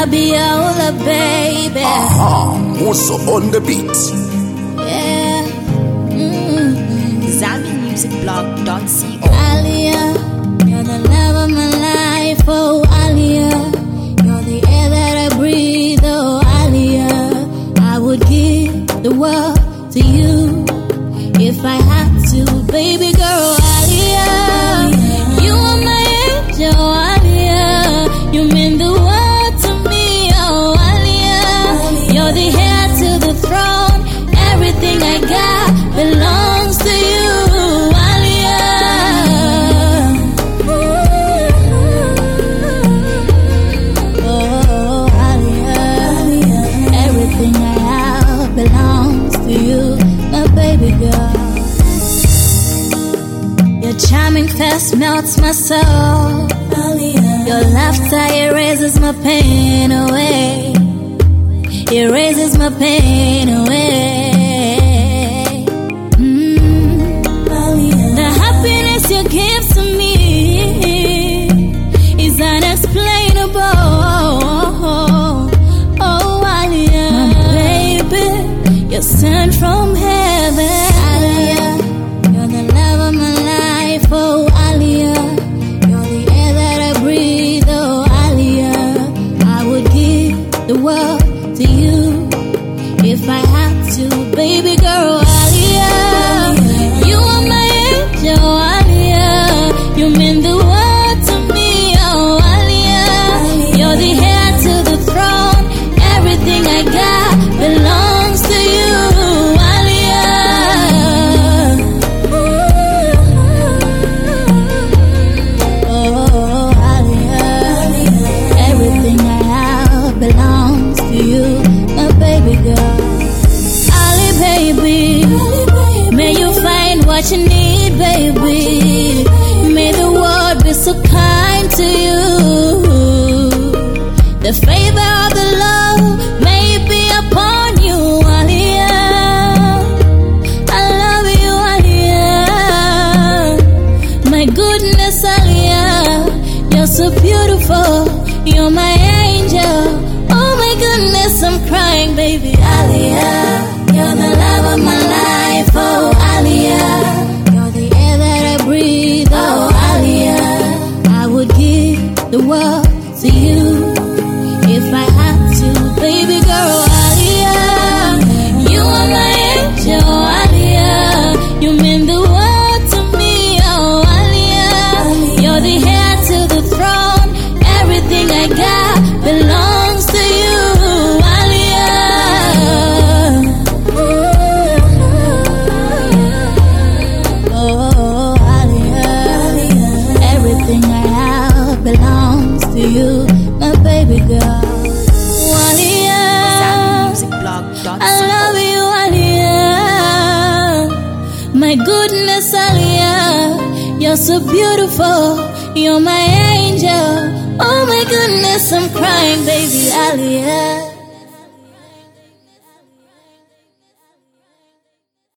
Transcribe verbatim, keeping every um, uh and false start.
Fabiola, baby. Aha, also on the beat. Yeah. Mm-hmm. Zambian Music Blog dot co. Alia, you're the love of my life, oh Alia. You're the air that I breathe, oh Alia. I would give the world to you if I had to, baby girl, Alia. You are my angel, Alia. You mean the world to me, oh Alia. You're the heir to the throne. Everything I got belongs to you, Alia. Oh, Alia. Everything I have belongs to you, my baby girl. Your charming face melts my soul. Your laughter erases my pain away. Erases my pain away. Mm. The happiness you give to me is unexplainable. Oh, Alia, my baby, you're sent from heaven. Alia, you're the love of my life. Oh, Alia, you're the air that I breathe. Oh, Alia, I would give the world to you if I had to, baby girl, Alia. You are my angel, Alia. You mean the world to me, oh Alia. You're the heir to the throne. Everything I got belongs to you, Alia. Oh, Alia. Everything I have belongs to you, my baby girl. Ali, baby, may you find what you need, baby. May the world be so kind to you. The favor of the Lord may be upon you, Alia. I love you, Alia. My goodness, Alia, you're so beautiful. You're my angel. Oh my goodness, I'm crying, baby, Alia. You're the love of my life, oh Alia. You're the air that I breathe, oh Alia. I would give the world to you if I had to, baby girl, Alia. You are my angel, Alia. You mean the world to me, oh Alia. You're the heir to the throne. Everything I got belongs to you, Alia. Oh, Alia. Everything I have belongs to you, my baby girl. Alia. Zambian Music Blog dot co. I love you, Alia. My goodness, Alia. You're so beautiful. You're my angel. Oh my goodness, I'm crying, baby, Alia.